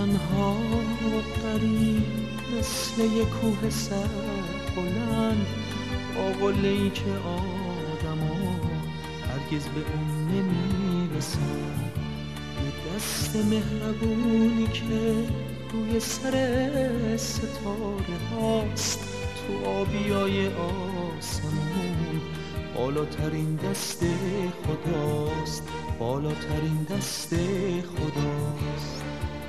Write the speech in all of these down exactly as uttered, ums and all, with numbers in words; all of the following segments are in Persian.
تنها و غریب مثل یک کوه سر بلند، با قله‌ای که آدما هرگز به اون نمیرسن. یه دست مهربونی که روی سر ستاره هاست، تو آبیای آسمون بالاترین دست خداست، بالاترین دست خداست.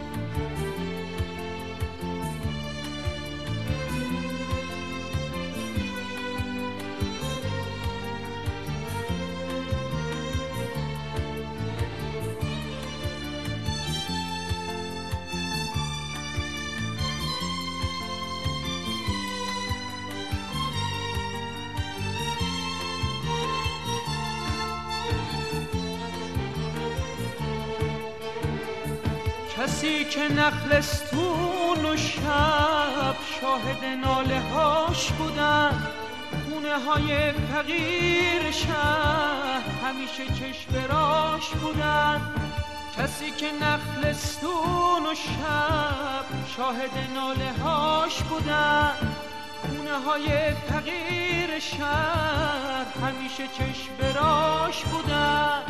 کسی که نخلستون و شب شاهد ناله هاش بودن، خونه های فقیر شهر همیشه چشم راش بودن. کسی که نخلستون و شب شاهد ناله هاش بودن، خونه های فقیر شهر همیشه چشم راش بودن.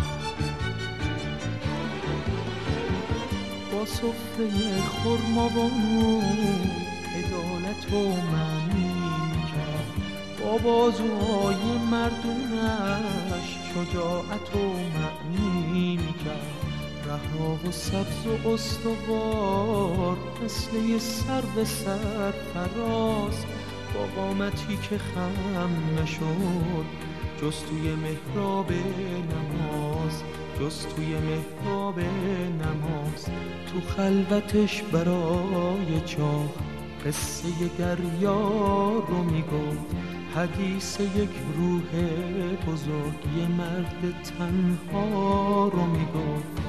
با سفره خرمابانو عدالت و معنی کرد، با بازوهای مردونش شجاعت و معنی کرد. رها و سبز و استوار مثل یه سر به سر فراز، با قامتی که خم نشد جز توی محراب نماز، جز توی محراب نماز. تو خلوتش برای چاه قصه دریا رو میگفت، حدیث یک روح بزرگ یه مرد تنها رو میگفت.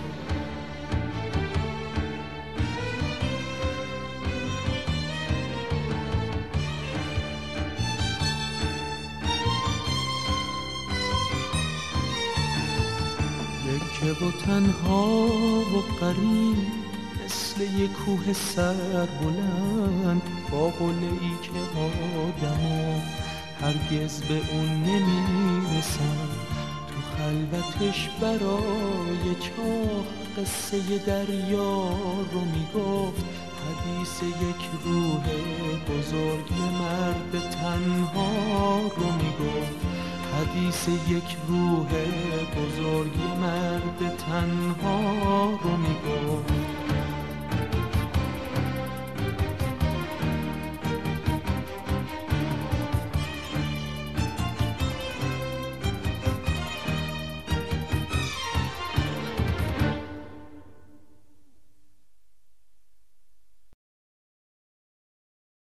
که و تنها و غریب مثل یک کوه سر بلند، با قله‌ای که آدما هرگز به اون نمیرسن. تو خلوتش برای چاه قصه دریا رو میگفت، حدیث یک روح بزرگ مرد تنها رو میگفت، حدیث یک روح بزرگ مرد تنها رو میگفت.